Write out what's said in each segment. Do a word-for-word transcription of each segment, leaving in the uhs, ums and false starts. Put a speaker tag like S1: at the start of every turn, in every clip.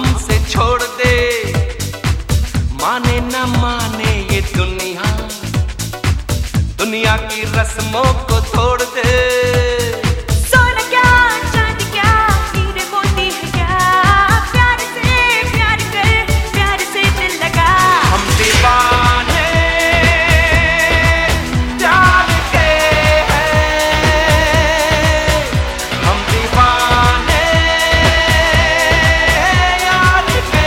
S1: हमसे छोड़ दे, माने न माने ये दुनिया, दुनिया की रस्मों को तोड़ दे।
S2: सोना क्या चांदी क्या हीरे मोती है क्या, प्यार से प्यार कर प्यार से दिल लगा।
S1: हम दीवाने प्यार के हैं, हम दीवाने यार के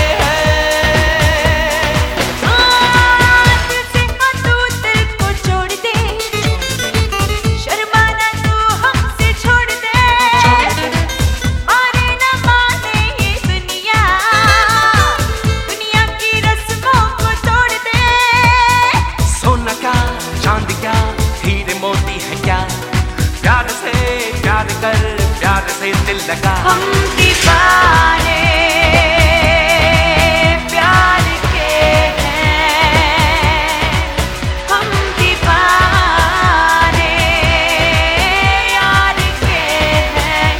S1: हैं।
S2: दिल से हाँ तू दिल को छोड़ दे, शर्माना तू हमसे छोड़ दे। माने न माने ये दुनिया, दुनिया की रस्मों को तोड़ दे।
S1: सोना क्या चांदी क्या हीरे मोती है क्या, प्यार से प्यार कर प्यार से दिल लगा।
S2: हम दीवाने प्यार के हैं, हम दीवाने यार के हैं।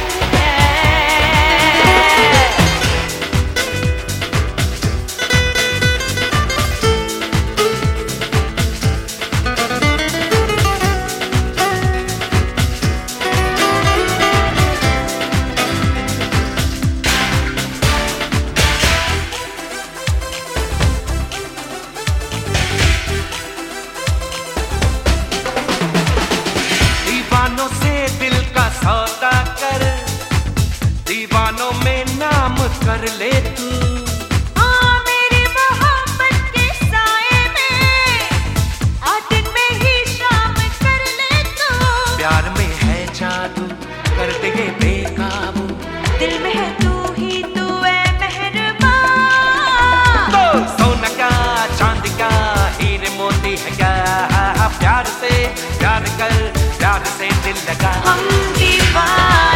S1: दीवानों से दिल का सौदा कर, दीवानों में नाम कर ले तू।
S2: हाँ मेरी मोहब्बत के साए में, आज दिन में ही शाम कर ले तू।
S1: प्यार में है जादू कर दे ये बेकाबू,
S2: दिल में है तू ही तू है मेहरबान।
S1: तो सोना क्या चांदी क्या हीरे मोती है क्या, प्यार से प्यार कर प्यार से दिल लगा।
S2: हम दीवाने